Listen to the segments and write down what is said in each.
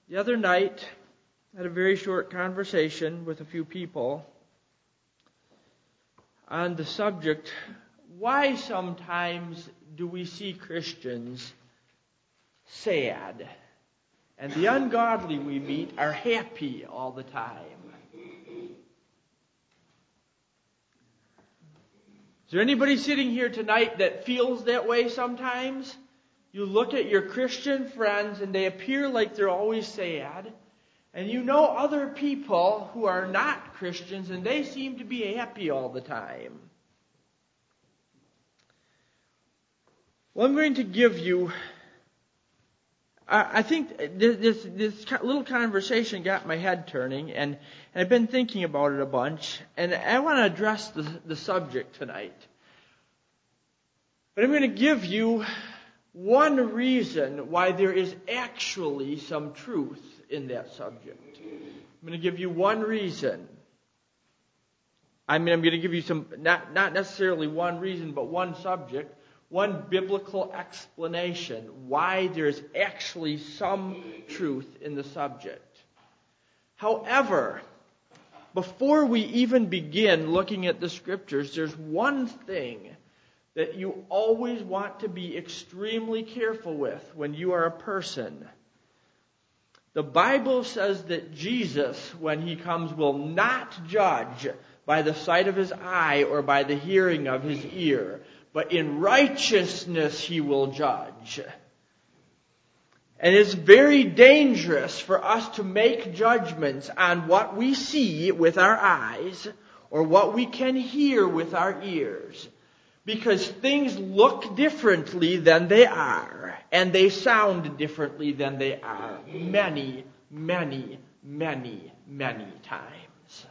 The other night, I had a very short conversation with a few people on the subject, why sometimes do we see Christians sad and the ungodly we meet are happy all the time? Is there anybody sitting here tonight that feels that way sometimes? You look at your Christian friends and they appear like they're always sad. And you know other people who are not Christians and they seem to be happy all the time. Well, I'm going to give you, I think this little conversation got my head turning, and I've been thinking about it a bunch, and I want to address the subject tonight. But I'm going to give you one reason why there is actually some truth in that subject. I'm going to give you one reason. I'm going to give you some, not necessarily one reason, but one subject, one biblical explanation why there's actually some truth in the subject. However, before we even begin looking at the scriptures, there's one thing that you always want to be extremely careful with when you are a person. The Bible says that Jesus, when he comes, will not judge by the sight of his eye or by the hearing of his ear, but in righteousness he will judge. And it's very dangerous for us to make judgments on what we see with our eyes or what we can hear with our ears, because things look differently than they are, and they sound differently than they are many, many, many, many times.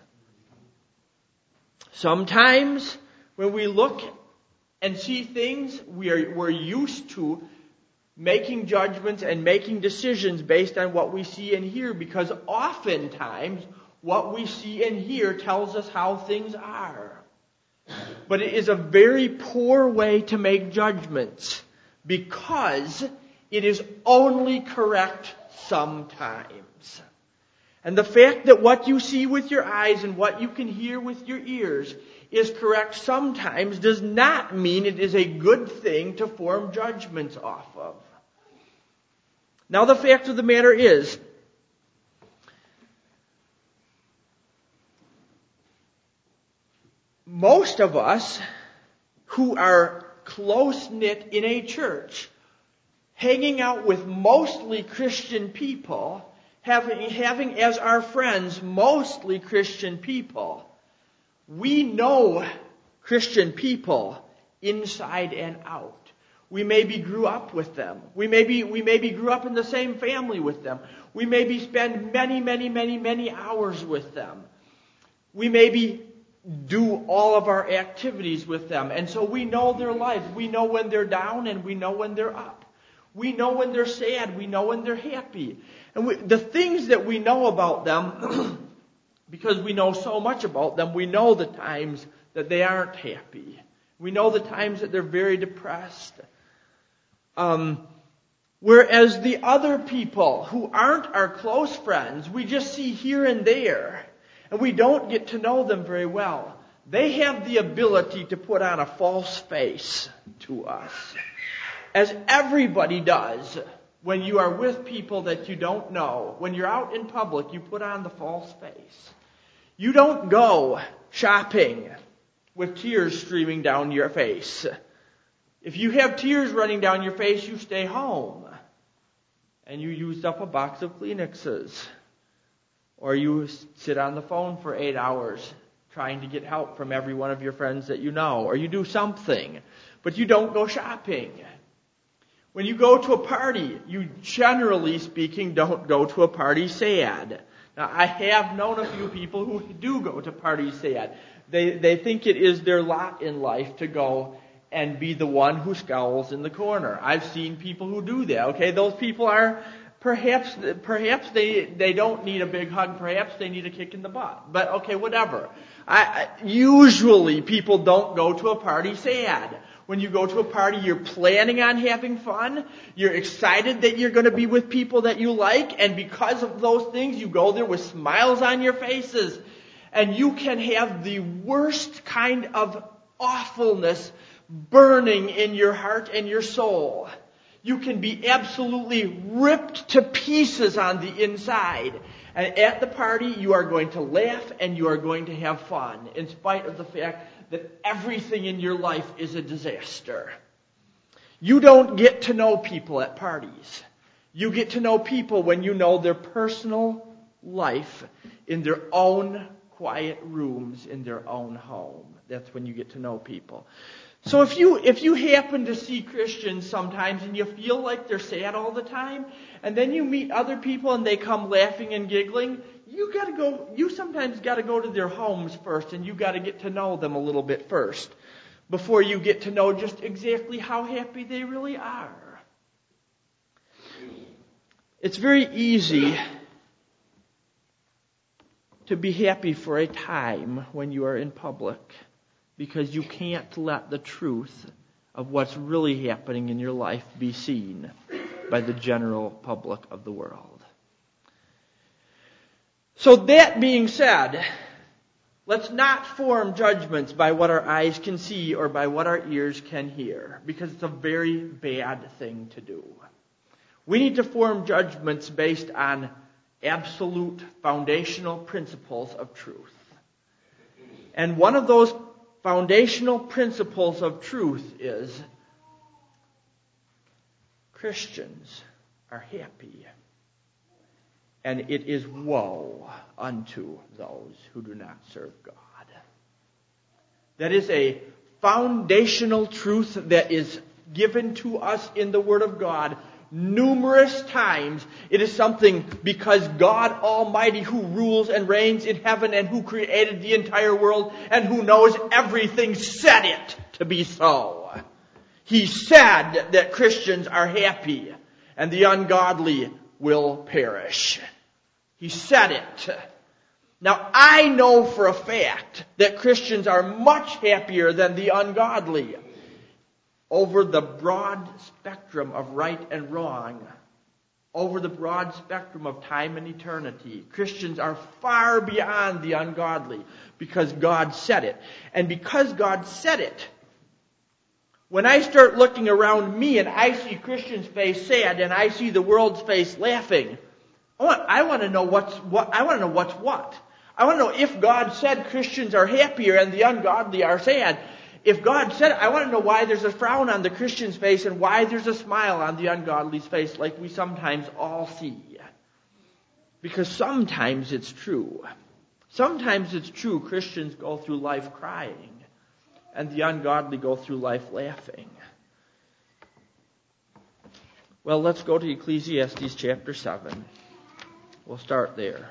Sometimes when we look and see things, we're used to making judgments and making decisions based on what we see and hear, because oftentimes what we see and hear tells us how things are. But it is a very poor way to make judgments, because it is only correct sometimes. And the fact that what you see with your eyes and what you can hear with your ears is correct sometimes does not mean it is a good thing to form judgments off of. Now, the fact of the matter is, most of us who are close-knit in a church, hanging out with mostly Christian people, having as our friends mostly Christian people, we know Christian people inside and out. We maybe grew up with them. We maybe grew up in the same family with them. We maybe spend many, many, many, many hours with them. We maybe do all of our activities with them. And so we know their lives. We know when they're down and we know when they're up. We know when they're sad. We know when they're happy. And the things that we know about them, because we know so much about them, we know the times that they aren't happy. We know the times that they're very depressed. Whereas the other people who aren't our close friends, we just see here and there, and we don't get to know them very well. They have the ability to put on a false face to us, as everybody does when you are with people that you don't know. When you're out in public, you put on the false face. You don't go shopping with tears streaming down your face. If you have tears running down your face, you stay home. And you used up a box of Kleenexes. Or you sit on the phone for 8 hours trying to get help from every one of your friends that you know. Or you do something. But you don't go shopping. When you go to a party, you generally speaking don't go to a party sad. Now, I have known a few people who do go to parties sad. They think it is their lot in life to go and be the one who scowls in the corner. I've seen people who do that. Okay, those people are perhaps they don't need a big hug. Perhaps they need a kick in the butt. But okay, whatever. Usually people don't go to a party sad. When you go to a party, you're planning on having fun. You're excited that you're going to be with people that you like. And because of those things, you go there with smiles on your faces. And you can have the worst kind of awfulness burning in your heart and your soul. You can be absolutely ripped to pieces on the inside. And at the party, you are going to laugh and you are going to have fun, in spite of the fact that everything in your life is a disaster. You don't get to know people at parties. You get to know people when you know their personal life in their own quiet rooms in their own home. That's when you get to know people. So if you happen to see Christians sometimes and you feel like they're sad all the time, and then you meet other people and they come laughing and giggling, you sometimes got to go to their homes first, and you got to get to know them a little bit first before you get to know just exactly how happy they really are. It's very easy to be happy for a time when you are in public, because you can't let the truth of what's really happening in your life be seen by the general public of the world. So that being said, let's not form judgments by what our eyes can see or by what our ears can hear, because it's a very bad thing to do. We need to form judgments based on absolute foundational principles of truth. And one of those foundational principles of truth is Christians are happy, and it is woe unto those who do not serve God. That is a foundational truth that is given to us in the Word of God numerous times. It is something because God Almighty, who rules and reigns in heaven and who created the entire world and who knows everything, said it to be so. He said that Christians are happy and the ungodly will perish. He said it. Now, I know for a fact that Christians are much happier than the ungodly. Over the broad spectrum of right and wrong, over the broad spectrum of time and eternity, Christians are far beyond the ungodly because God said it. And because God said it, when I start looking around me and I see Christians' face sad and I see the world's face laughing, I want to know what's what. I want to know what's what. I want to know if God said Christians are happier and the ungodly are sad. If God said it, I want to know why there's a frown on the Christian's face and why there's a smile on the ungodly's face, like we sometimes all see. Because sometimes it's true. Sometimes it's true Christians go through life crying and the ungodly go through life laughing. Well, let's go to Ecclesiastes chapter 7. We'll start there.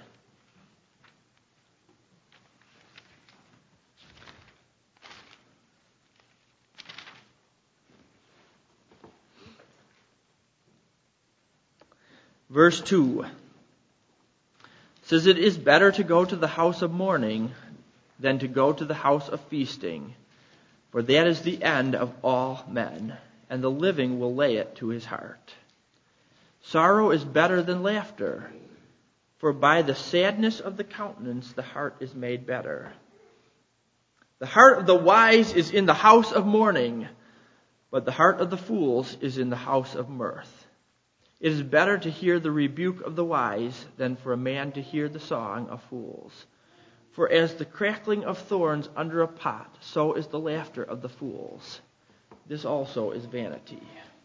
Verse 2 says, "It is better to go to the house of mourning than to go to the house of feasting, for that is the end of all men, and the living will lay it to his heart. Sorrow is better than laughter, for by the sadness of the countenance the heart is made better. The heart of the wise is in the house of mourning, but the heart of the fools is in the house of mirth. It is better to hear the rebuke of the wise than for a man to hear the song of fools. For as the crackling of thorns under a pot, so is the laughter of the fools. This also is vanity."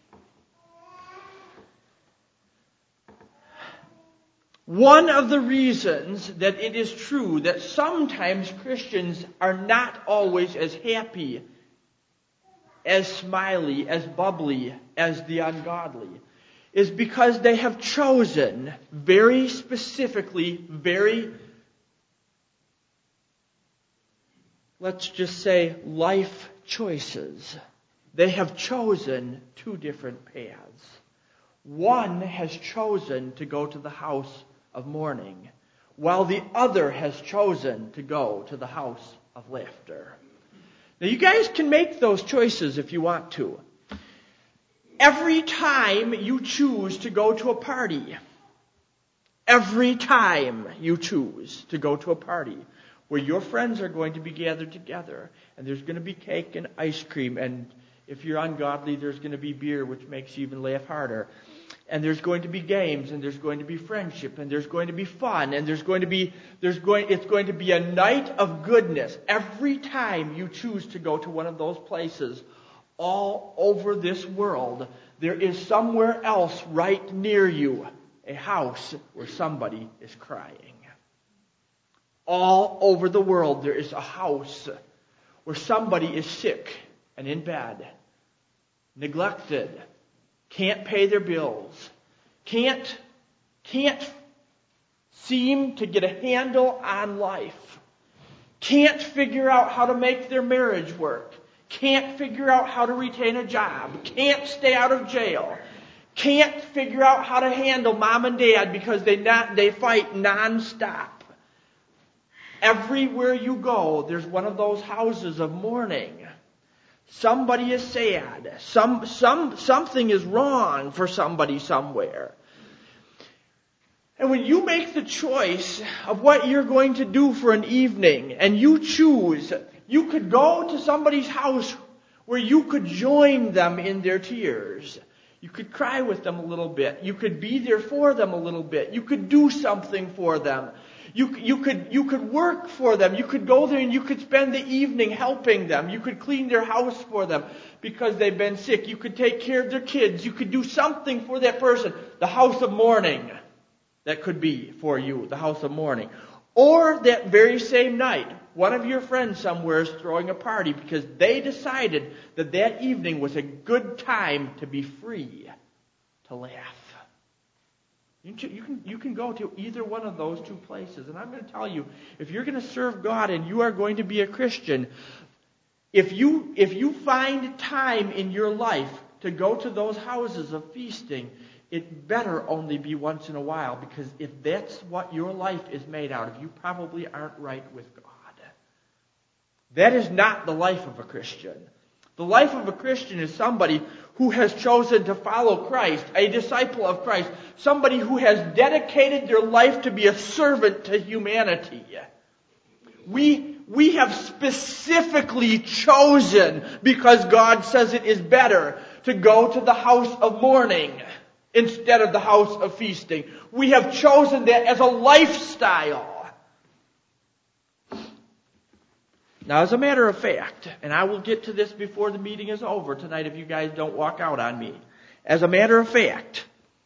One of the reasons that it is true that sometimes Christians are not always as happy, as smiley, as bubbly as the ungodly is because they have chosen very specifically, let's just say, life choices. They have chosen two different paths. One has chosen to go to the house of mourning, while the other has chosen to go to the house of laughter. Now you guys can make those choices if you want to. Every time you choose to go to a party, every time you choose to go to a party where your friends are going to be gathered together, and there's going to be cake and ice cream, and if you're ungodly, there's going to be beer, which makes you even laugh harder. And there's going to be games, and there's going to be friendship, and there's going to be fun, and it's going to be a night of goodness. Every time you choose to go to one of those places, all over this world, there is somewhere else right near you, a house where somebody is crying. All over the world, there is a house where somebody is sick and in bed, neglected, can't pay their bills, can't seem to get a handle on life, can't figure out how to make their marriage work, can't figure out how to retain a job, can't stay out of jail, can't figure out how to handle mom and dad because they fight nonstop. Everywhere you go, there's one of those houses of mourning. Somebody is sad. Something is wrong for somebody somewhere. And when you make the choice of what you're going to do for an evening, and you choose, you could go to somebody's house where you could join them in their tears. You could cry with them a little bit. You could be there for them a little bit. You could do something for them. You could work for them. You could go there and you could spend the evening helping them. You could clean their house for them because they've been sick. You could take care of their kids. You could do something for that person. The house of mourning, that could be for you, the house of mourning. Or that very same night, one of your friends somewhere is throwing a party because they decided that that evening was a good time to be free, to laugh. You can go to either one of those two places. And I'm going to tell you, if you're going to serve God and you are going to be a Christian, if you find time in your life to go to those houses of feasting, it better only be once in a while, because if that's what your life is made out of, you probably aren't right with God. That is not the life of a Christian. The life of a Christian is somebody who has chosen to follow Christ, a disciple of Christ, somebody who has dedicated their life to be a servant to humanity. We have specifically chosen, because God says it is better, to go to the house of mourning instead of the house of feasting. We have chosen that as a lifestyle. Now, as a matter of fact, and I will get to this before the meeting is over tonight if you guys don't walk out on me. As a matter of fact,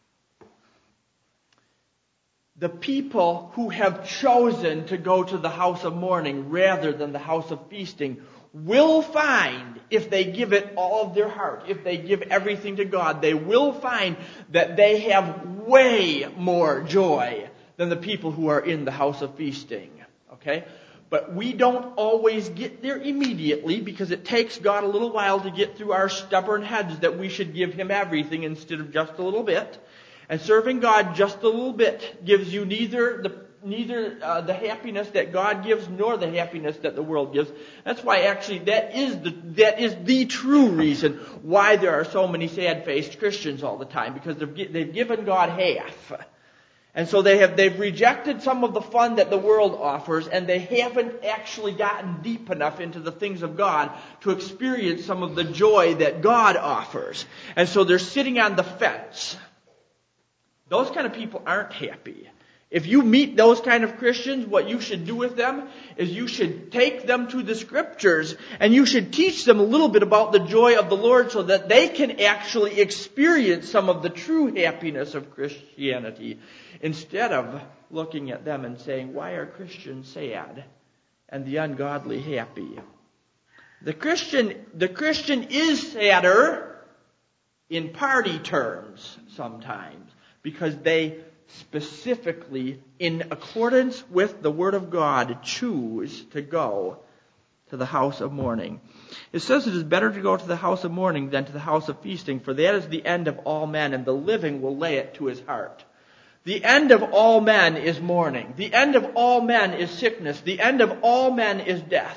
the people who have chosen to go to the house of mourning rather than the house of feasting will find, if they give it all of their heart, if they give everything to God, they will find that they have way more joy than the people who are in the house of feasting. Okay? But we don't always get there immediately, because it takes God a little while to get through our stubborn heads that we should give Him everything instead of just a little bit. And serving God just a little bit gives you neither the happiness that God gives nor the happiness that the world gives. That's why actually that is the true reason why there are so many sad-faced Christians all the time, because they've given God half. And so they've rejected some of the fun that the world offers, and they haven't actually gotten deep enough into the things of God to experience some of the joy that God offers. And so they're sitting on the fence. Those kind of people aren't happy. If you meet those kind of Christians, what you should do with them is you should take them to the Scriptures and you should teach them a little bit about the joy of the Lord so that they can actually experience some of the true happiness of Christianity, instead of looking at them and saying, why are Christians sad and the ungodly happy? The Christian is sadder in party terms sometimes, because they specifically, in accordance with the Word of God, choose to go to the house of mourning. It says it is better to go to the house of mourning than to the house of feasting, for that is the end of all men, and the living will lay it to his heart. The end of all men is mourning. The end of all men is sickness. The end of all men is death.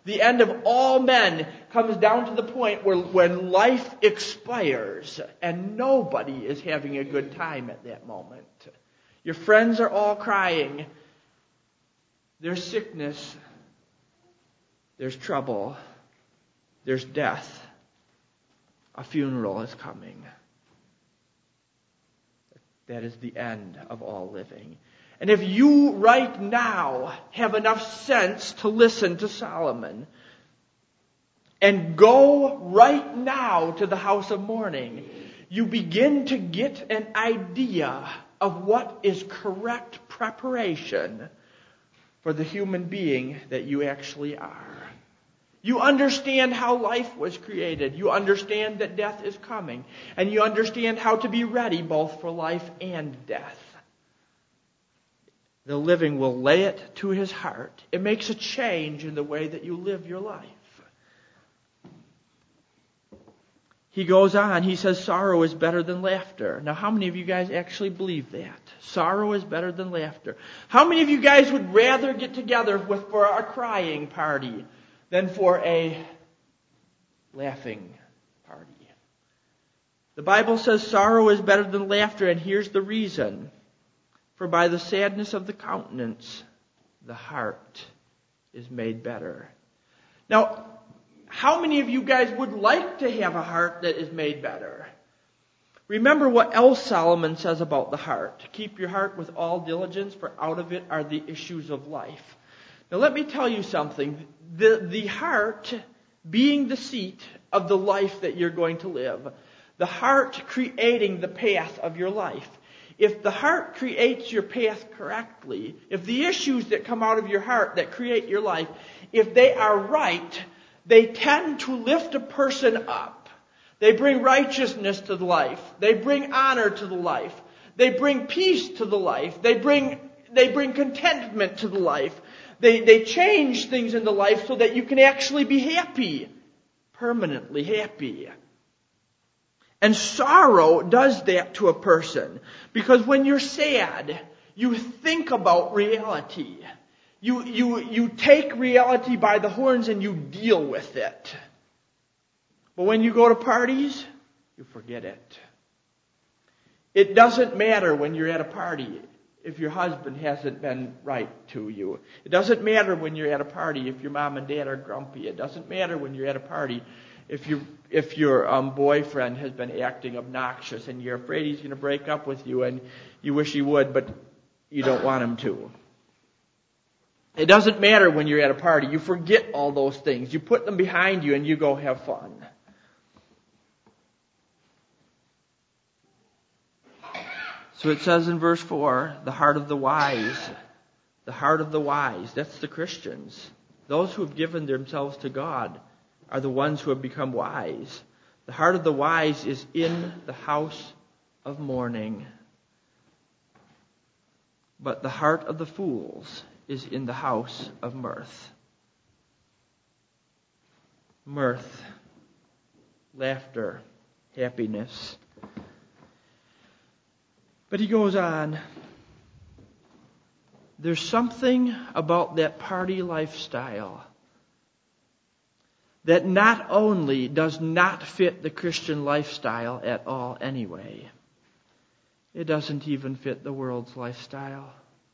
The end of all men comes down to the point where when life expires and nobody is having a good time at that moment. Your friends are all crying. There's sickness. There's trouble. There's death. A funeral is coming. That is the end of all living. And if you right now have enough sense to listen to Solomon and go right now to the house of mourning, you begin to get an idea of what is correct preparation for the human being that you actually are. You understand how life was created. You understand that death is coming. And you understand how to be ready both for life and death. The living will lay it to his heart. It makes a change in the way that you live your life. He goes on, he says sorrow is better than laughter. Now, how many of you guys actually believe that? Sorrow is better than laughter. How many of you guys would rather get together for a crying party than for a laughing party? The Bible says sorrow is better than laughter, and here's the reason. For by the sadness of the countenance, the heart is made better. Now, how many of you guys would like to have a heart that is made better? Remember what else Solomon says about the heart. Keep your heart with all diligence, for out of it are the issues of life. Now let me tell you something. The heart being the seat of the life that you're going to live. The heart creating the path of your life. If the heart creates your path correctly, if the issues that come out of your heart that create your life, if they are right, they tend to lift a person up. They bring righteousness to the life. They bring honor to the life. They bring peace to the life. They bring contentment to the life. They change things in the life so that you can actually be happy, permanently happy. And sorrow does that to a person. Because when you're sad, you think about reality. You take reality by the horns and you deal with it. But when you go to parties, you forget it. It doesn't matter when you're at a party if your husband hasn't been right to you. It doesn't matter when you're at a party if your mom and dad are grumpy. It doesn't matter when you're at a party if your boyfriend has been acting obnoxious and you're afraid he's going to break up with you and you wish he would, but you don't want him to. It doesn't matter when you're at a party. You forget all those things. You put them behind you and you go have fun. So it says in verse 4, the heart of the wise. The heart of the wise. That's the Christians. Those who have given themselves to God are the ones who have become wise. The heart of the wise is in the house of mourning. But the heart of the fools is in the house of mirth. Mirth, laughter, happiness. But he goes on. There's something about that party lifestyle that not only does not fit the Christian lifestyle at all anyway, it doesn't even fit the world's lifestyle.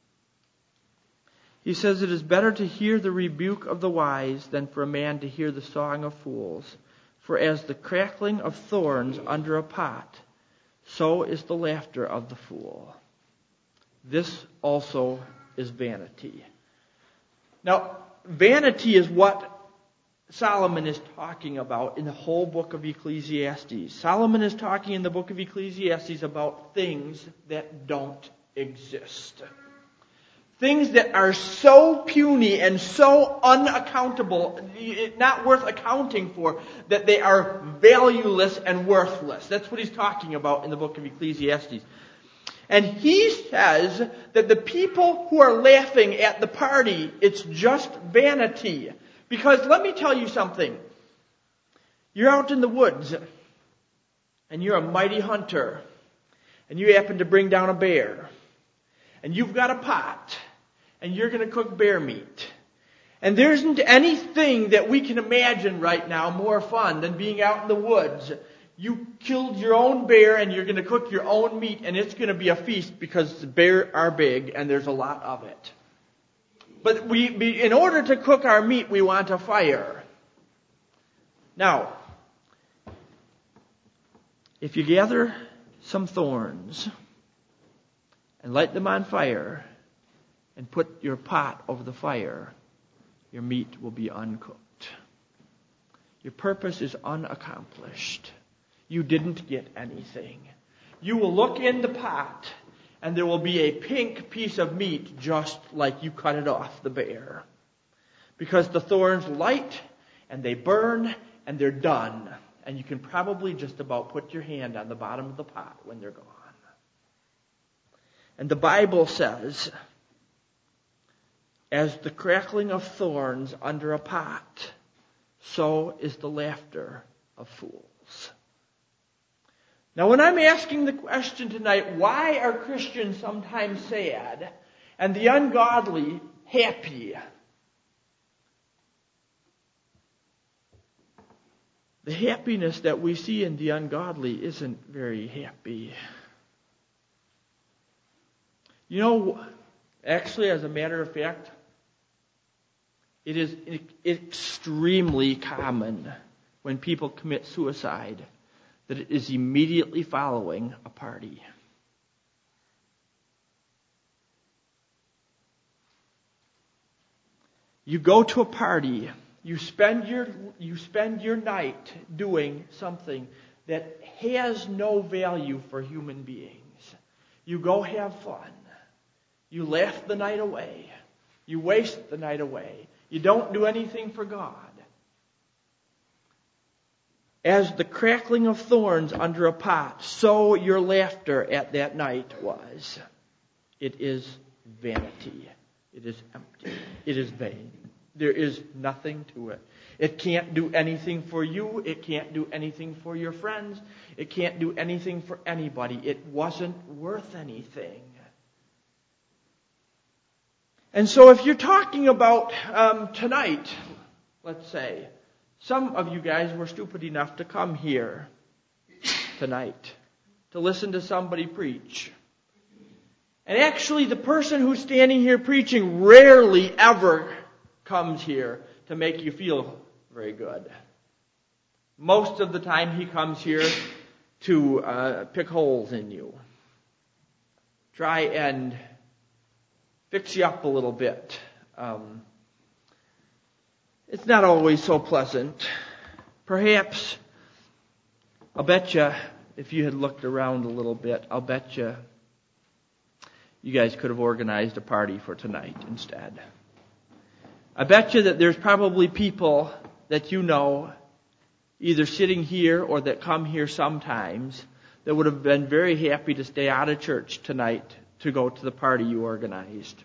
He says it is better to hear the rebuke of the wise than for a man to hear the song of fools. For as the crackling of thorns under a pot, so is the laughter of the fool. This also is vanity. Now, vanity is what Solomon is talking about in the whole book of Ecclesiastes. Solomon is talking in the book of Ecclesiastes about things that don't exist. Things that are so puny and so unaccountable, not worth accounting for, that they are valueless and worthless. That's what he's talking about in the book of Ecclesiastes. And he says that the people who are laughing at the party, it's just vanity. Because let me tell you something. You're out in the woods, and you're a mighty hunter, and you happen to bring down a bear, and you've got a pot, and you're going to cook bear meat. And there isn't anything that we can imagine right now more fun than being out in the woods. You killed your own bear and you're going to cook your own meat, and it's going to be a feast because the bear are big and there's a lot of it. But in order to cook our meat, we want a fire. Now, if you gather some thorns and light them on fire and put your pot over the fire, your meat will be uncooked. Your purpose is unaccomplished. You didn't get anything. You will look in the pot, and there will be a pink piece of meat just like you cut it off the bear. Because the thorns light, and they burn, and they're done. And you can probably just about put your hand on the bottom of the pot when they're gone. And the Bible says, as the crackling of thorns under a pot, so is the laughter of fools. Now, when I'm asking the question tonight, why are Christians sometimes sad and the ungodly happy? The happiness that we see in the ungodly isn't very happy. You know, actually, as a matter of fact, it is extremely common when people commit suicide that it is immediately following a party. You go to a party, you spend your night doing something that has no value for human beings. You go have fun. You laugh the night away. You waste the night away. You don't do anything for God. As the crackling of thorns under a pot, so your laughter at that night was. It is vanity. It is empty. It is vain. There is nothing to it. It can't do anything for you. It can't do anything for your friends. It can't do anything for anybody. It wasn't worth anything. And so if you're talking about tonight, let's say, some of you guys were stupid enough to come here tonight to listen to somebody preach. And actually, the person who's standing here preaching rarely ever comes here to make you feel very good. Most of the time, he comes here to pick holes in you. Try and fix you up a little bit. It's not always so pleasant. Perhaps, I'll bet you, if you had looked around a little bit, I'll bet you guys could have organized a party for tonight instead. I bet you that there's probably people that you know, either sitting here or that come here sometimes, that would have been very happy to stay out of church tonight to go to the party you organized.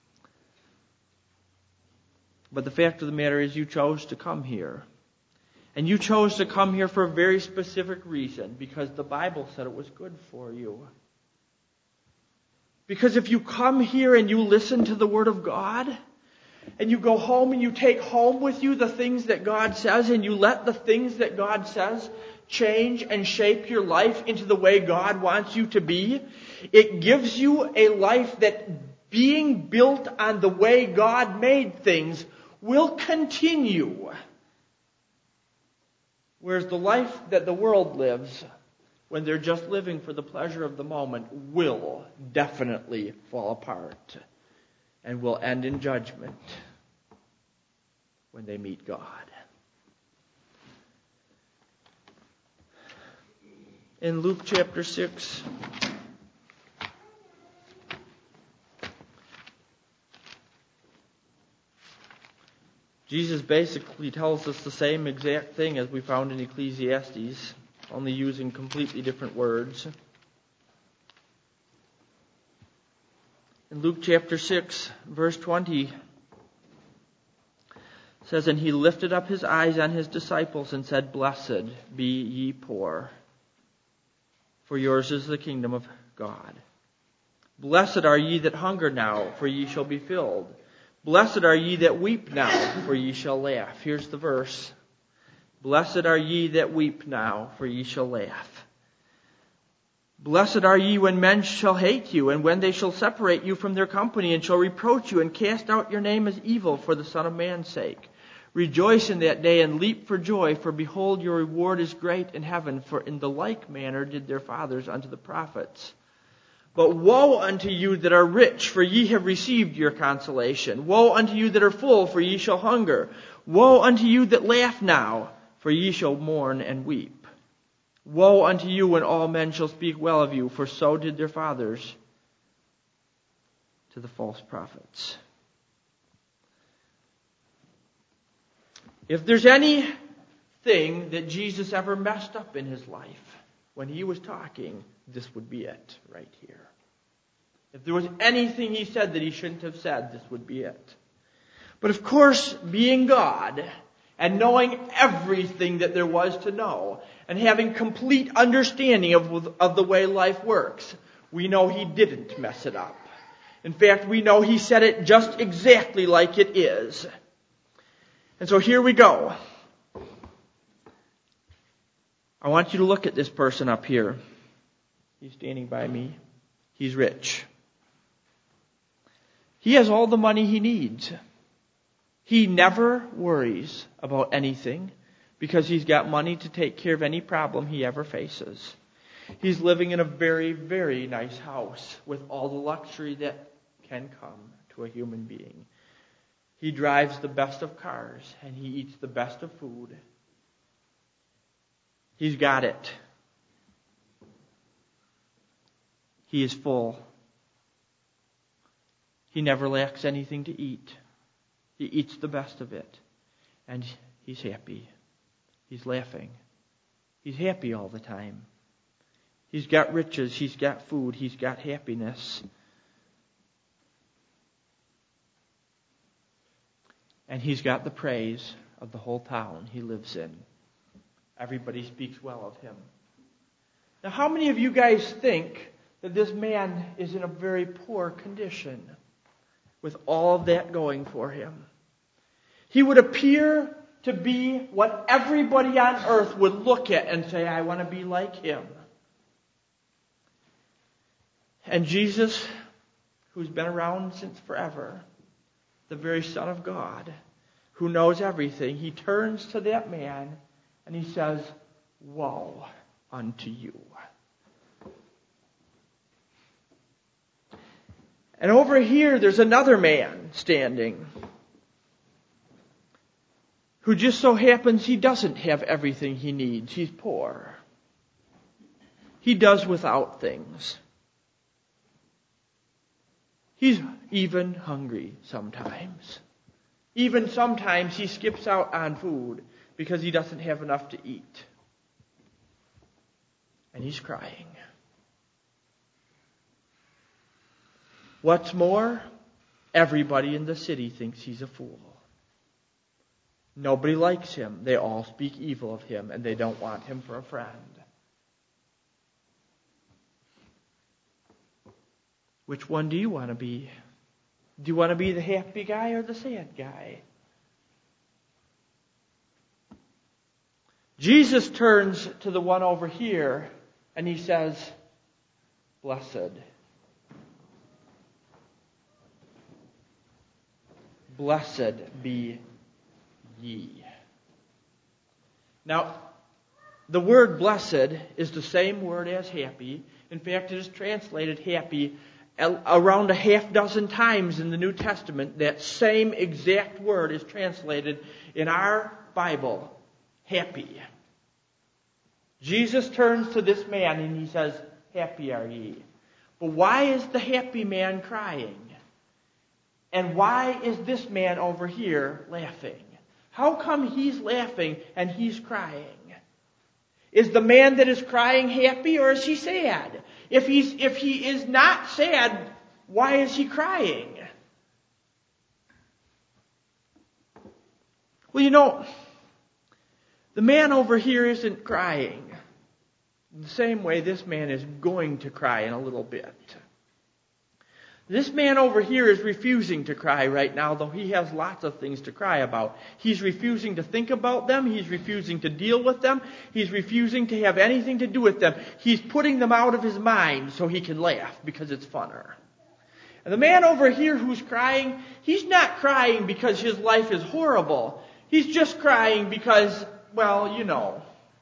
But the fact of the matter is you chose to come here. And you chose to come here for a very specific reason, because the Bible said it was good for you. Because if you come here and you listen to the Word of God, and you go home and you take home with you the things that God says, and you let the things that God says change and shape your life into the way God wants you to be, it gives you a life that, being built on the way God made things, will continue. Whereas the life that the world lives, when they're just living for the pleasure of the moment, will definitely fall apart and will end in judgment when they meet God. In Luke chapter 6, Jesus basically tells us the same exact thing as we found in Ecclesiastes, only using completely different words. In Luke chapter 6, verse 20, it says, "And he lifted up his eyes on his disciples and said, Blessed be ye poor, for yours is the kingdom of God. Blessed are ye that hunger now, for ye shall be filled. Blessed are ye that weep now, for ye shall laugh. Here's the verse. Blessed are ye that weep now, for ye shall laugh. Blessed are ye when men shall hate you, and when they shall separate you from their company, and shall reproach you, and cast out your name as evil for the Son of Man's sake. Rejoice in that day, and leap for joy, for behold, your reward is great in heaven, for in the like manner did their fathers unto the prophets. But woe unto you that are rich, for ye have received your consolation. Woe unto you that are full, for ye shall hunger. Woe unto you that laugh now, for ye shall mourn and weep. Woe unto you when all men shall speak well of you, for so did their fathers to the false prophets. If there's anything that Jesus ever messed up in his life, when he was talking, this would be it right here. If there was anything he said that he shouldn't have said, this would be it. But of course, being God and knowing everything that there was to know and having complete understanding of the way life works, we know he didn't mess it up. In fact, we know he said it just exactly like it is. And so here we go. I want you to look at this person up here. He's standing by me. He's rich. He has all the money he needs. He never worries about anything because he's got money to take care of any problem he ever faces. He's living in a very, very nice house with all the luxury that can come to a human being. He drives the best of cars and he eats the best of food. He's got it. He is full. He never lacks anything to eat. He eats the best of it. And he's happy. He's laughing. He's happy all the time. He's got riches. He's got food. He's got happiness. And he's got the praise of the whole town he lives in. Everybody speaks well of him. Now, how many of you guys think that this man is in a very poor condition with all of that going for him? He would appear to be what everybody on earth would look at and say, I want to be like him. And Jesus, who's been around since forever, the very Son of God, who knows everything, he turns to that man and he says, woe unto you. And over here, there's another man standing who just so happens he doesn't have everything he needs. He's poor. He does without things. He's even hungry sometimes. Even sometimes he skips out on food because he doesn't have enough to eat. And he's crying. What's more, everybody in the city thinks he's a fool. Nobody likes him. They all speak evil of him, and they don't want him for a friend. Which one do you want to be? Do you want to be the happy guy or the sad guy? Jesus turns to the one over here, and he says, blessed. Blessed be ye. Now, the word blessed is the same word as happy. In fact, it is translated happy around a half dozen times in the New Testament. That same exact word is translated in our Bible, happy. Jesus turns to this man and he says, happy are ye. But why is the happy man crying? And why is this man over here laughing? How come he's laughing and he's crying? Is the man that is crying happy or is he sad? If he is not sad, why is he crying? Well, the man over here isn't crying. In the same way, this man is going to cry in a little bit. This man over here is refusing to cry right now, though he has lots of things to cry about. He's refusing to think about them. He's refusing to deal with them. He's refusing to have anything to do with them. He's putting them out of his mind so he can laugh because it's funner. And the man over here who's crying, he's not crying because his life is horrible. He's just crying because, well, you know,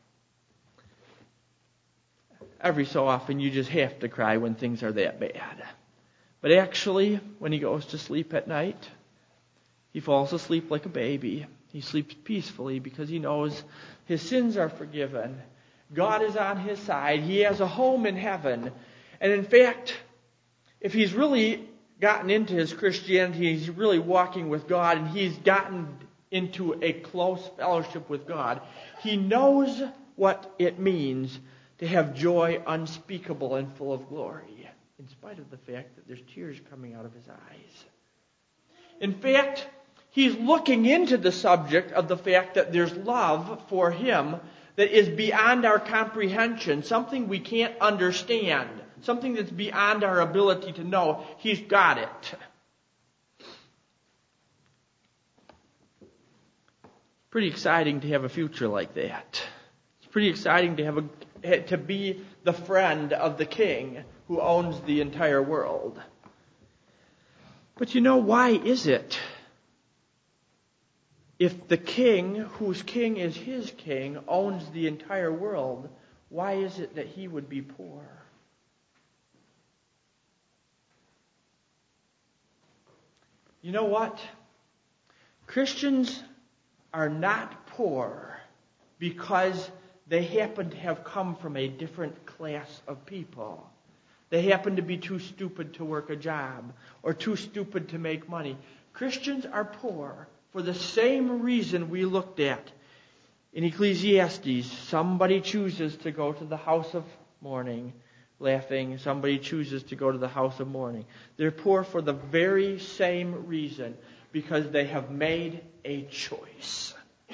every so often you just have to cry when things are that bad. But actually, when he goes to sleep at night, he falls asleep like a baby. He sleeps peacefully because he knows his sins are forgiven. God is on his side. He has a home in heaven. And in fact, if he's really gotten into his Christianity, he's really walking with God, and he's gotten into a close fellowship with God, he knows what it means to have joy unspeakable and full of glory, in spite of the fact that there's tears coming out of his eyes. In fact, he's looking into the subject of the fact that there's love for him that is beyond our comprehension, something we can't understand, something that's beyond our ability to know. He's got it. Pretty exciting to have a future like that. It's pretty exciting to be the friend of the king who owns the entire world. But you know, why is it? If the king, whose king is his king, owns the entire world, why is it that he would be poor? You know what? Christians are not poor because they happen to have come from a different class of people. They happen to be too stupid to work a job or too stupid to make money. Christians are poor for the same reason we looked at in Ecclesiastes. Somebody chooses to go to the house of mourning, laughing. Somebody chooses to go to the house of mourning. They're poor for the very same reason, because they have made a choice.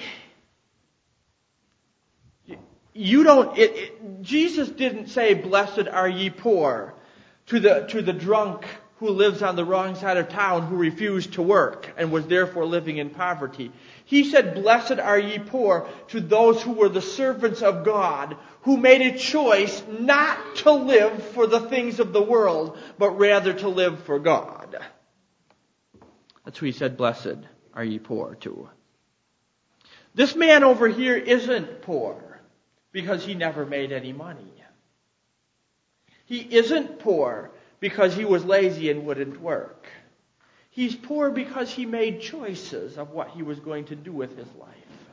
Jesus didn't say, "Blessed are ye poor," to the drunk who lives on the wrong side of town, who refused to work and was therefore living in poverty. He said, "Blessed are ye poor," to those who were the servants of God, who made a choice not to live for the things of the world, but rather to live for God. That's who he said, "Blessed are ye poor," to. This man over here isn't poor because he never made any money. He isn't poor because he was lazy and wouldn't work. He's poor because he made choices of what he was going to do with his life.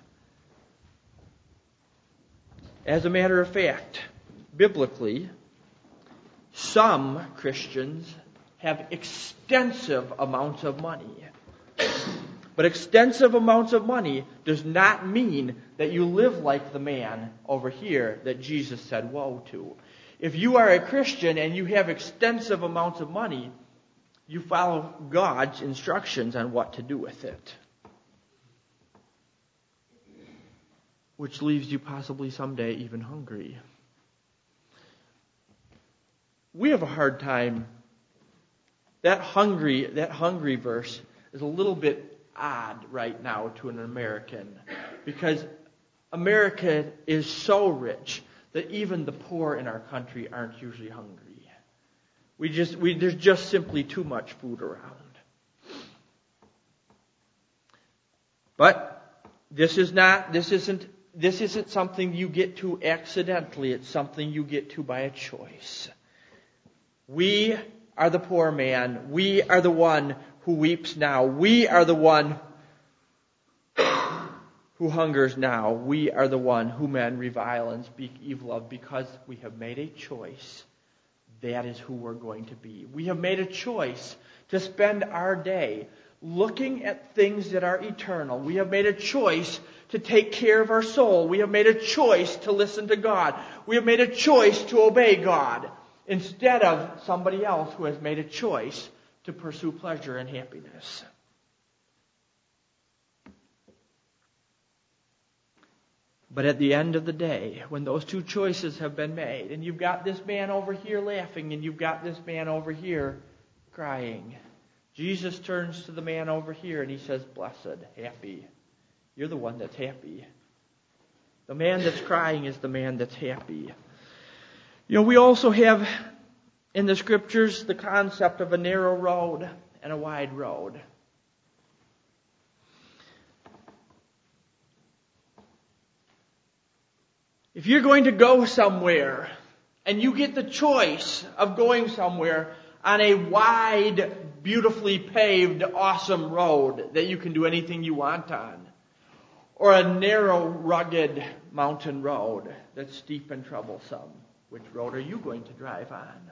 As a matter of fact, biblically, some Christians have extensive amounts of money. But extensive amounts of money does not mean that you live like the man over here that Jesus said woe to. If you are a Christian and you have extensive amounts of money, you follow God's instructions on what to do with it. Which leaves you possibly someday even hungry. We have a hard time. That hungry verse is a little bit odd right now to an American, because America is so rich that even the poor in our country aren't usually hungry. There's just simply too much food around. But this isn't something you get to accidentally. It's something you get to by a choice. We are the poor man. We are the one who weeps now. We are the one who hungers now. We are the one who men revile and speak evil of, because we have made a choice. That is who we're going to be. We have made a choice to spend our day looking at things that are eternal. We have made a choice to take care of our soul. We have made a choice to listen to God. We have made a choice to obey God, instead of somebody else who has made a choice to pursue pleasure and happiness. But at the end of the day, when those two choices have been made, and you've got this man over here laughing, and you've got this man over here crying. Jesus turns to the man over here and he says, blessed, happy. You're the one that's happy. The man that's crying is the man that's happy. We also have in the Scriptures the concept of a narrow road and a wide road. If you're going to go somewhere and you get the choice of going somewhere on a wide, beautifully paved, awesome road that you can do anything you want on, or a narrow, rugged mountain road that's steep and troublesome, which road are you going to drive on?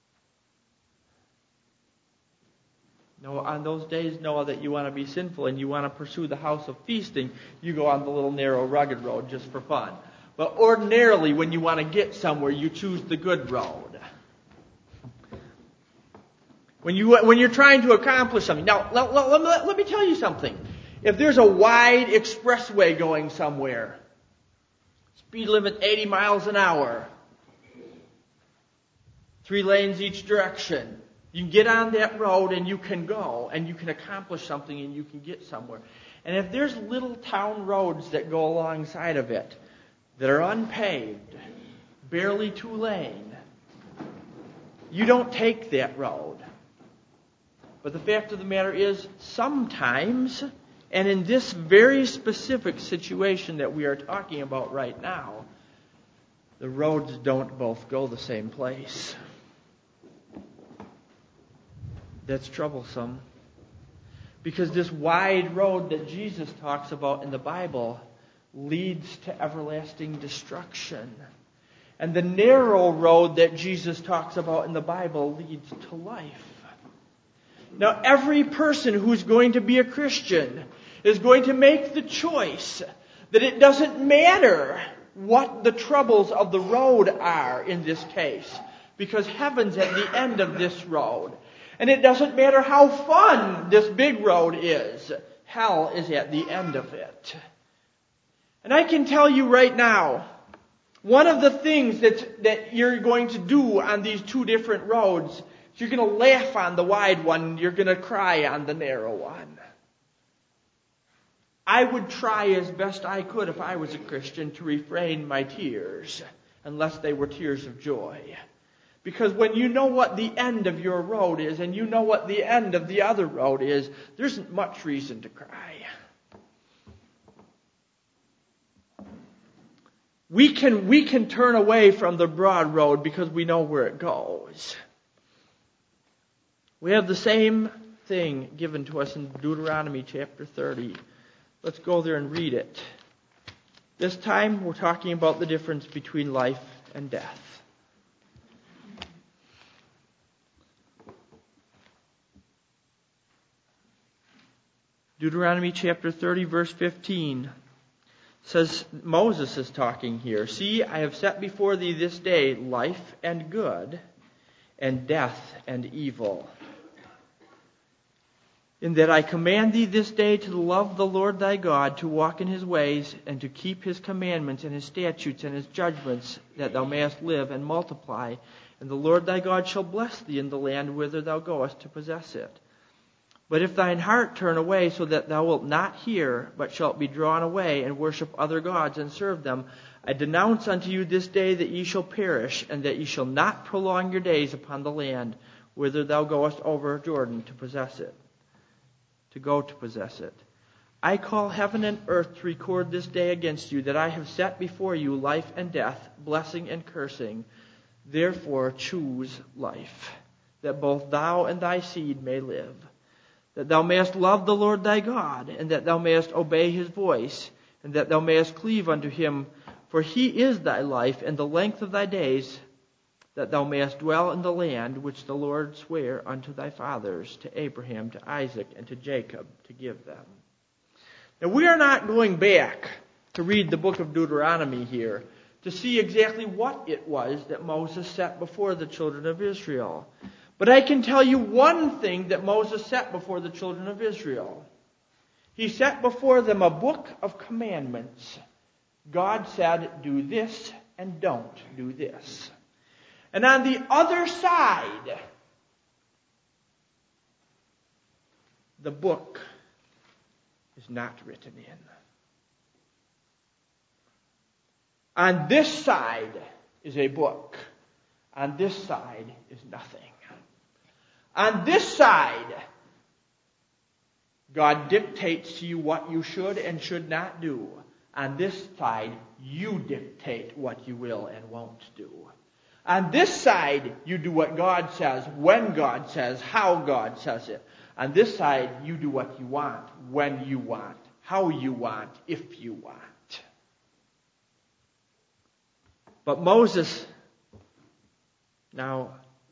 No, on those days, Noah, that you want to be sinful and you want to pursue the house of feasting, you go on the little narrow, rugged road just for fun. But ordinarily, when you want to get somewhere, you choose the good road. When you're trying to accomplish something. Now, let me tell you something. If there's a wide expressway going somewhere, speed limit 80 miles an hour, 3 lanes each direction, you can get on that road and you can go and you can accomplish something and you can get somewhere. And if there's little town roads that go alongside of it that are unpaved, barely 2 lane, you don't take that road. But the fact of the matter is, sometimes, and in this very specific situation that we are talking about right now, the roads don't both go the same place. That's troublesome. Because this wide road that Jesus talks about in the Bible leads to everlasting destruction. And the narrow road that Jesus talks about in the Bible leads to life. Now, every person who's going to be a Christian is going to make the choice that it doesn't matter what the troubles of the road are in this case, because heaven's at the end of this road. And it doesn't matter how fun this big road is, hell is at the end of it. And I can tell you right now, one of the things that you're going to do on these 2 different roads, you're going to laugh on the wide one, you're going to cry on the narrow one. I would try as best I could if I was a Christian to refrain my tears, unless they were tears of joy. Because when you know what the end of your road is, and you know what the end of the other road is, there isn't much reason to cry. We can turn away from the broad road because we know where it goes. We have the same thing given to us in Deuteronomy chapter 30. Let's go there and read it. This time we're talking about the difference between life and death. Deuteronomy chapter 30, verse 15 says, Moses is talking here. See, I have set before thee this day life and good, and death and evil. In that I command thee this day to love the Lord thy God, to walk in his ways, and to keep his commandments and his statutes and his judgments, that thou mayest live and multiply. And the Lord thy God shall bless thee in the land whither thou goest to possess it. But if thine heart turn away, so that thou wilt not hear, but shalt be drawn away, and worship other gods, and serve them, I denounce unto you this day that ye shall perish, and that ye shall not prolong your days upon the land whither thou goest over Jordan to possess it. To go to possess it. I call heaven and earth to record this day against you, that I have set before you life and death, blessing and cursing. Therefore choose life, that both thou and thy seed may live. That thou mayest love the Lord thy God, and that thou mayest obey his voice, and that thou mayest cleave unto him, for he is thy life and the length of thy days, that thou mayest dwell in the land which the Lord sware unto thy fathers, to Abraham, to Isaac, and to Jacob, to give them. Now we are not going back to read the book of Deuteronomy here to see exactly what it was that Moses set before the children of Israel. But I can tell you one thing that Moses set before the children of Israel. He set before them a book of commandments. God said, do this and don't do this. And on the other side the book is not written in. On this side is a book. On this side is nothing. On this side, God dictates to you what you should and should not do. On this side, you dictate what you will and won't do. On this side, you do what God says, when God says, how God says it. On this side, you do what you want, when you want, how you want, if you want. But Moses now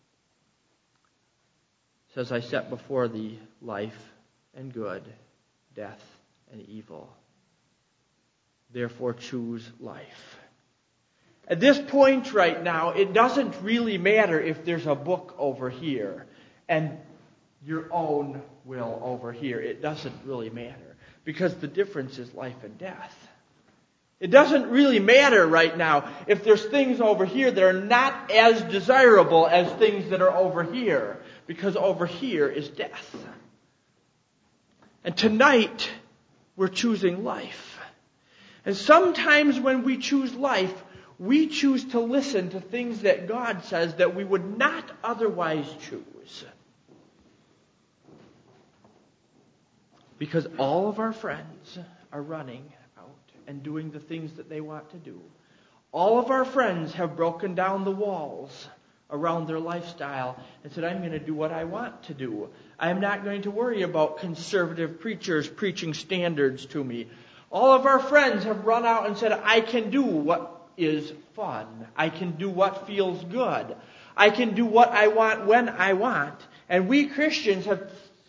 says, I set before thee life and good, death and evil. Therefore choose life. At this point right now, it doesn't really matter if there's a book over here and your own will over here. It doesn't really matter, because the difference is life and death. It doesn't really matter right now if there's things over here that are not as desirable as things that are over here, because over here is death. And tonight, we're choosing life. And sometimes when we choose life, we choose to listen to things that God says that we would not otherwise choose. Because all of our friends are running out and doing the things that they want to do. All of our friends have broken down the walls around their lifestyle and said, I'm going to do what I want to do. I'm not going to worry about conservative preachers preaching standards to me. All of our friends have run out and said, I can do what is fun. I can do what feels good. I can do what I want when I want. And we Christians have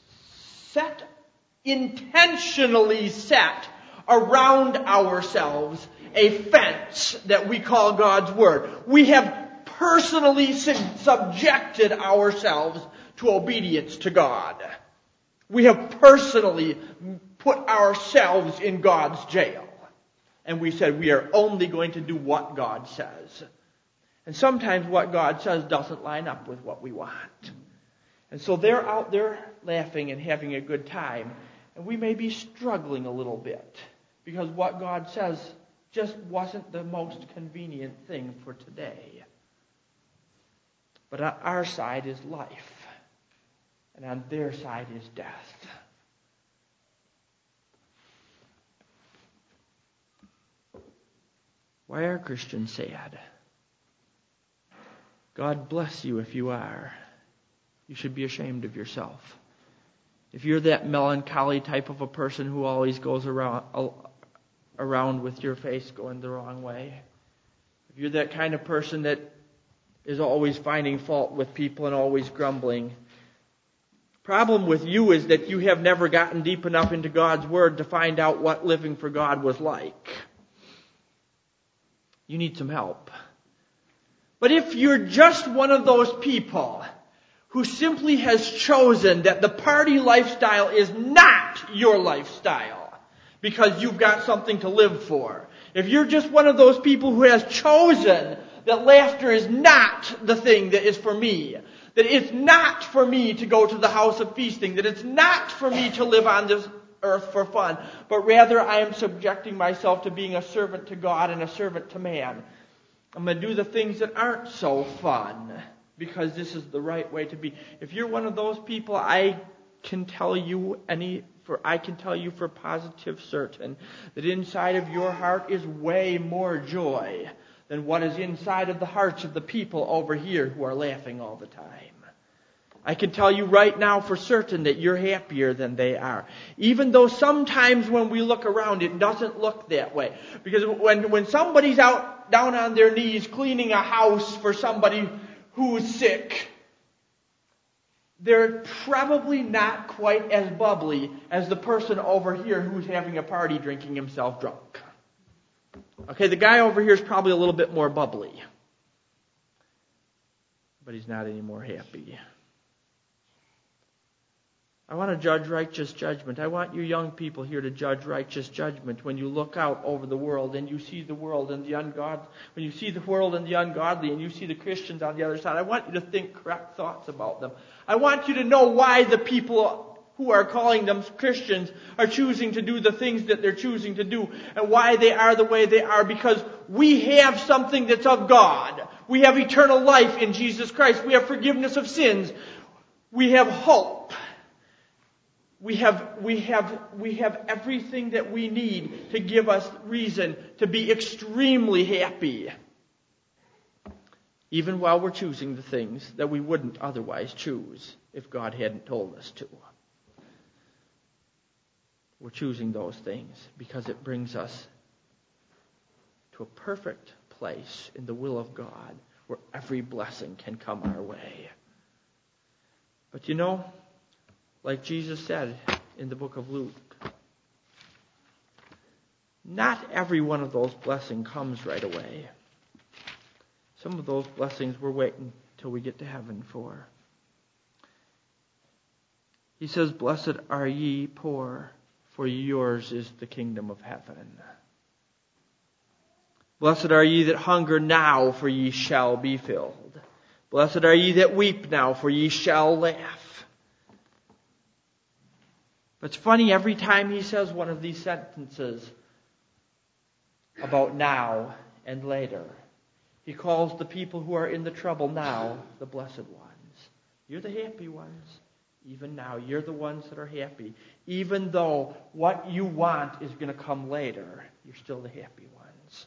intentionally set around ourselves a fence that we call God's Word. We have personally subjected ourselves to obedience to God. We have personally put ourselves in God's jail. And we said we are only going to do what God says. And sometimes what God says doesn't line up with what we want. And so they're out there laughing and having a good time. And we may be struggling a little bit, because what God says just wasn't the most convenient thing for today. But on our side is life, and on their side is death. Why are Christians sad? God bless you if you are. You should be ashamed of yourself. If you're that melancholy type of a person who always goes around with your face going the wrong way, if you're that kind of person that is always finding fault with people and always grumbling, problem with you is that you have never gotten deep enough into God's Word to find out what living for God was like. You need some help. But if you're just one of those people who simply has chosen that the party lifestyle is not your lifestyle because you've got something to live for, if you're just one of those people who has chosen that laughter is not the thing that is for me, that it's not for me to go to the house of feasting, that it's not for me to live on this earth for fun, but rather I am subjecting myself to being a servant to God and a servant to man. I'm going to do the things that aren't so fun because this is the right way to be. If you're one of those people, I can tell you for positive certain that inside of your heart is way more joy than what is inside of the hearts of the people over here who are laughing all the time. I can tell you right now for certain that you're happier than they are. Even though sometimes when we look around, it doesn't look that way. Because when somebody's out down on their knees cleaning a house for somebody who's sick, they're probably not quite as bubbly as the person over here who's having a party drinking himself drunk. Okay, the guy over here is probably a little bit more bubbly. But he's not any more happy. I want to judge righteous judgment. I want you young people here to judge righteous judgment when you look out over the world and you see the world and the ungodly. When you see the world and the ungodly and you see the Christians on the other side, I want you to think correct thoughts about them. I want you to know why the people who are calling them Christians are choosing to do the things that they're choosing to do, and why they are the way they are, because we have something that's of God. We have eternal life in Jesus Christ. We have forgiveness of sins. We have hope. We have everything that we need to give us reason to be extremely happy, even while we're choosing the things that we wouldn't otherwise choose if God hadn't told us to. We're choosing those things because it brings us to a perfect place in the will of God where every blessing can come our way. But you know, like Jesus said in the book of Luke, not every one of those blessings comes right away. Some of those blessings we're waiting till we get to heaven for. He says, "Blessed are ye poor, for yours is the kingdom of heaven. Blessed are ye that hunger now, for ye shall be filled. Blessed are ye that weep now, for ye shall laugh." But it's funny, every time he says one of these sentences about now and later, he calls the people who are in the trouble now the blessed ones. You're the happy ones. Even now, you're the ones that are happy. Even though what you want is going to come later, you're still the happy ones.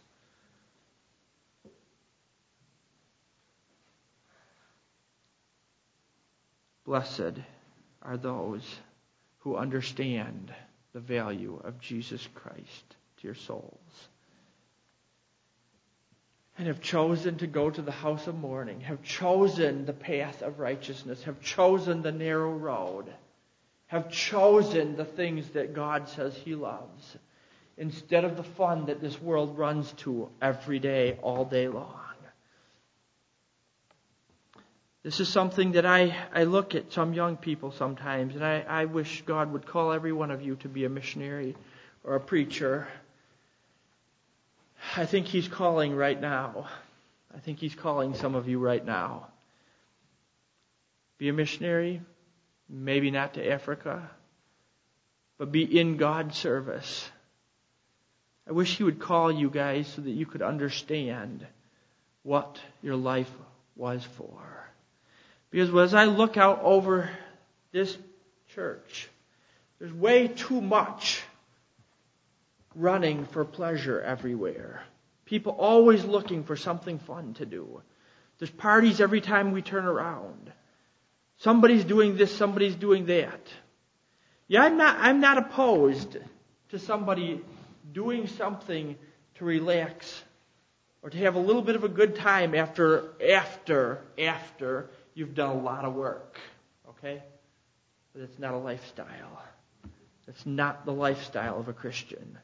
Blessed are those who understand the value of Jesus Christ to your souls, and have chosen to go to the house of mourning, have chosen the path of righteousness, have chosen the narrow road, have chosen the things that God says He loves, instead of the fun that this world runs to every day, all day long. This is something that I look at some young people sometimes, and I wish God would call every one of you to be a missionary or a preacher. I think He's calling right now. I think He's calling some of you right now. Be a missionary, maybe not to Africa, but be in God's service. I wish He would call you guys so that you could understand what your life was for. Because as I look out over this church, there's way too much running for pleasure everywhere. People always looking for something fun to do. There's parties every time we turn around. Somebody's doing this, somebody's doing that. Yeah, I'm not opposed to somebody doing something to relax or to have a little bit of a good time after you've done a lot of work. Okay? But it's not a lifestyle. It's not the lifestyle of a Christian.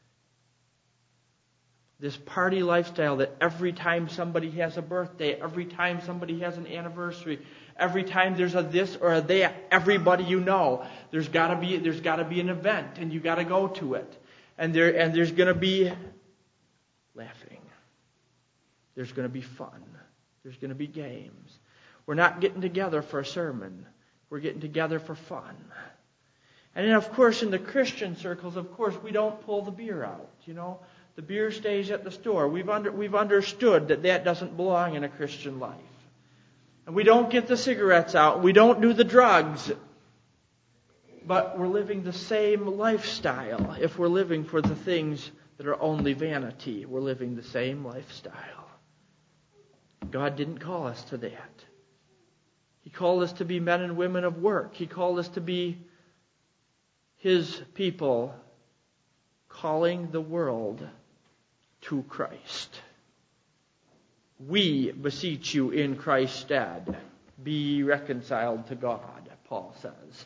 This party lifestyle that every time somebody has a birthday, every time somebody has an anniversary, every time there's a this or a that, everybody you know, there's got to be an event, and you got to go to it, and there's going to be laughing, there's going to be fun, there's going to be games. We're not getting together for a sermon. We're getting together for fun. And then, of course, in the Christian circles, of course, we don't pull the beer out, you know. The beer stays at the store. We've understood that doesn't belong in a Christian life. And we don't get the cigarettes out. We don't do the drugs. But we're living the same lifestyle. If we're living for the things that are only vanity, we're living the same lifestyle. God didn't call us to that. He called us to be men and women of work. He called us to be His people, calling the world to Christ. We beseech you in Christ's stead, be reconciled to God, Paul says.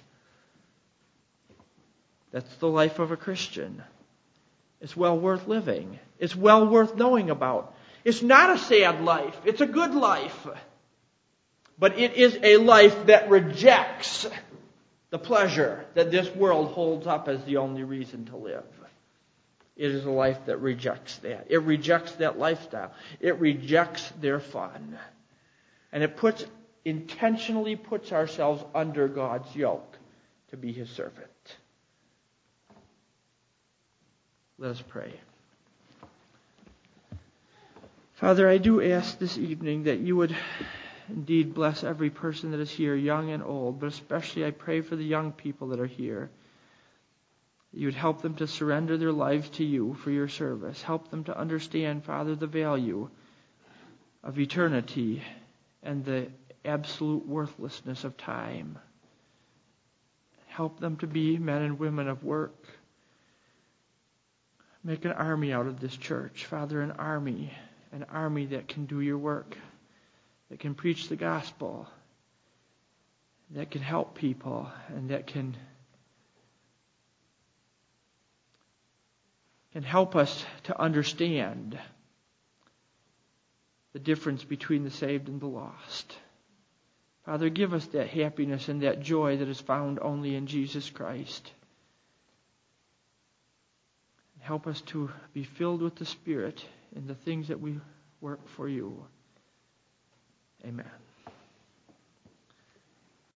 That's the life of a Christian. It's well worth living. It's well worth knowing about. It's not a sad life. It's a good life. But it is a life that rejects the pleasure that this world holds up as the only reason to live. It is a life that rejects that. It rejects that lifestyle. It rejects their fun. And it intentionally puts ourselves under God's yoke to be His servant. Let us pray. Father, I do ask this evening that you would indeed bless every person that is here, young and old, but especially I pray for the young people that are here. You would help them to surrender their lives to you for your service. Help them to understand, Father, the value of eternity and the absolute worthlessness of time. Help them to be men and women of work. Make an army out of this church, Father, an army that can do your work, that can preach the gospel, that can help people, and that can help us to understand the difference between the saved and the lost. Father, give us that happiness and that joy that is found only in Jesus Christ. Help us to be filled with the Spirit in the things that we work for you. Amen.